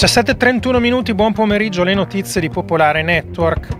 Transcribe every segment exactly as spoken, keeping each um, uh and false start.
diciassette e trentuno minuti, buon pomeriggio, le notizie di Popolare Network.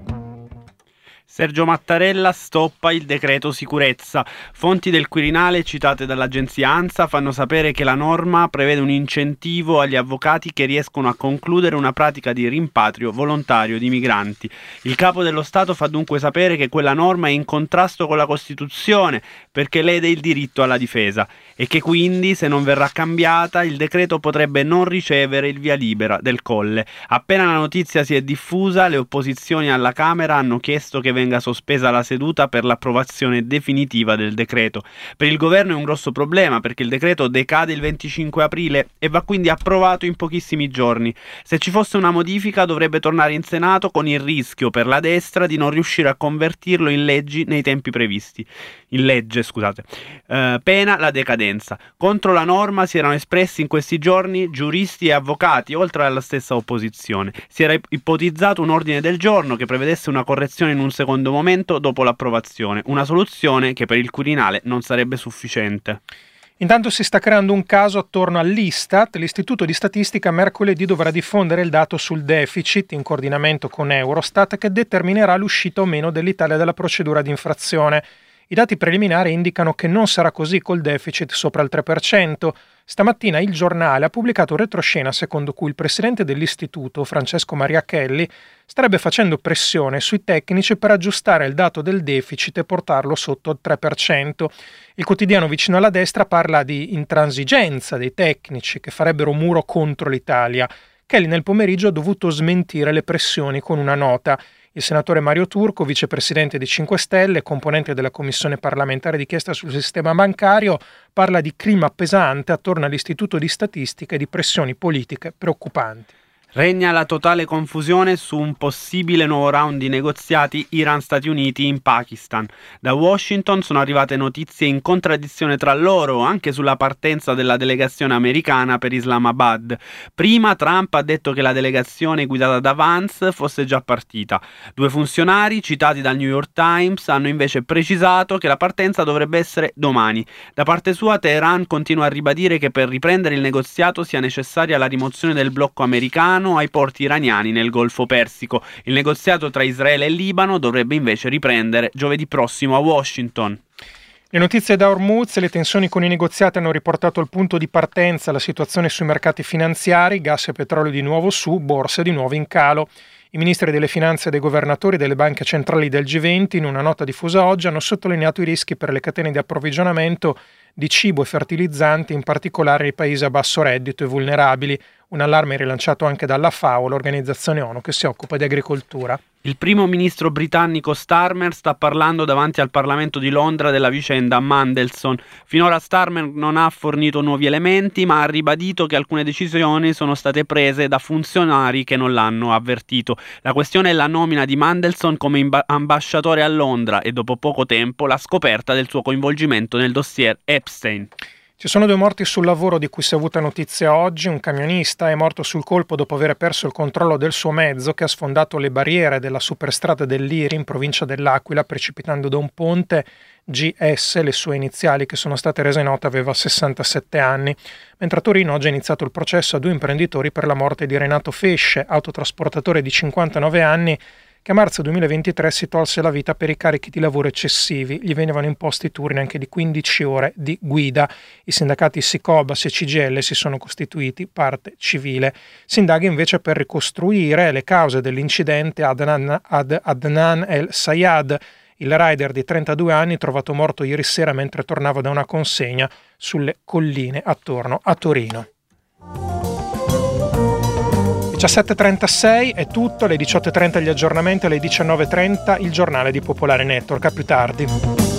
Sergio Mattarella stoppa il decreto sicurezza. Fonti del Quirinale citate dall'agenzia ANSA fanno sapere che la norma prevede un incentivo agli avvocati che riescono a concludere una pratica di rimpatrio volontario di migranti. Il capo dello Stato fa dunque sapere che quella norma è in contrasto con la Costituzione perché lede il diritto alla difesa e che quindi, se non verrà cambiata, il decreto potrebbe non ricevere il via libera del Colle. Appena la notizia si è diffusa, le opposizioni alla Camera hanno chiesto che venga sospesa la seduta per l'approvazione definitiva del decreto. Per il governo è un grosso problema perché il decreto decade il venticinque aprile e va quindi approvato in pochissimi giorni. Se ci fosse una modifica dovrebbe tornare in Senato con il rischio per la destra di non riuscire a convertirlo in leggi nei tempi previsti. In legge, scusate. Eh, pena la decadenza. Contro la norma si erano espressi in questi giorni giuristi e avvocati, oltre alla stessa opposizione. Si era ipotizzato un ordine del giorno che prevedesse una correzione in un secondo momento dopo l'approvazione, una soluzione che per il Quirinale non sarebbe sufficiente. Intanto si sta creando un caso attorno all'Istat. L'Istituto di Statistica mercoledì dovrà diffondere il dato sul deficit in coordinamento con Eurostat che determinerà l'uscita o meno dell'Italia dalla procedura di infrazione. I dati preliminari indicano che non sarà così col deficit sopra il tre per cento. Stamattina il giornale ha pubblicato retroscena secondo cui il presidente dell'istituto, Francesco Mariachelli, starebbe facendo pressione sui tecnici per aggiustare il dato del deficit e portarlo sotto il tre per cento. Il quotidiano vicino alla destra parla di intransigenza dei tecnici che farebbero muro contro l'Italia. Kelly nel pomeriggio ha dovuto smentire le pressioni con una nota. Il senatore Mario Turco, vicepresidente dei cinque Stelle, componente della commissione parlamentare d'inchiesta sul sistema bancario, parla di clima pesante attorno all'Istituto di Statistica e di pressioni politiche preoccupanti. Regna la totale confusione su un possibile nuovo round di negoziati Iran-Stati Uniti in Pakistan. Da Washington sono arrivate notizie in contraddizione tra loro anche sulla partenza della delegazione americana per Islamabad. Prima Trump ha detto che la delegazione guidata da Vance fosse già partita. Due funzionari citati dal New York Times hanno invece precisato che la partenza dovrebbe essere domani. Da parte sua Teheran continua a ribadire che per riprendere il negoziato sia necessaria la rimozione del blocco americano ai porti iraniani nel Golfo Persico. Il negoziato tra Israele e Libano dovrebbe invece riprendere giovedì prossimo a Washington. Le notizie da Hormuz e le tensioni con i negoziati hanno riportato al punto di partenza la situazione sui mercati finanziari, gas e petrolio di nuovo su, borse di nuovo in calo. I ministri delle finanze e dei governatori delle banche centrali del G venti, in una nota diffusa oggi, hanno sottolineato i rischi per le catene di approvvigionamento di cibo e fertilizzanti, in particolare nei paesi a basso reddito e vulnerabili. Un allarme rilanciato anche dalla FAO, l'organizzazione ONU che si occupa di agricoltura. Il primo ministro britannico Starmer sta parlando davanti al Parlamento di Londra della vicenda Mandelson. Finora Starmer non ha fornito nuovi elementi, ma ha ribadito che alcune decisioni sono state prese da funzionari che non l'hanno avvertito. La questione è la nomina di Mandelson come imba- ambasciatore a Londra e dopo poco tempo la scoperta del suo coinvolgimento nel dossier Epstein. Ci sono due morti sul lavoro di cui si è avuta notizia oggi. Un camionista è morto sul colpo dopo aver perso il controllo del suo mezzo che ha sfondato le barriere della superstrada dell'Iri in provincia dell'Aquila precipitando da un ponte. G S, le sue iniziali che sono state rese note, aveva sessantasette anni. Mentre a Torino oggi è iniziato il processo a due imprenditori per la morte di Renato Fesce, autotrasportatore di cinquantanove anni, che a marzo duemilaventitré si tolse la vita per i carichi di lavoro eccessivi. Gli venivano imposti turni anche di quindici ore di guida. I sindacati Sicobas e C G I L si sono costituiti parte civile. Si indaga invece per ricostruire le cause dell'incidente Adnan, ad Adnan El Sayad, il rider di trentadue anni trovato morto ieri sera mentre tornava da una consegna sulle colline attorno a Torino. diciassette e trentasei è tutto, alle diciotto e trenta gli aggiornamenti, alle diciannove e trenta il giornale di Popolare Network. A più tardi.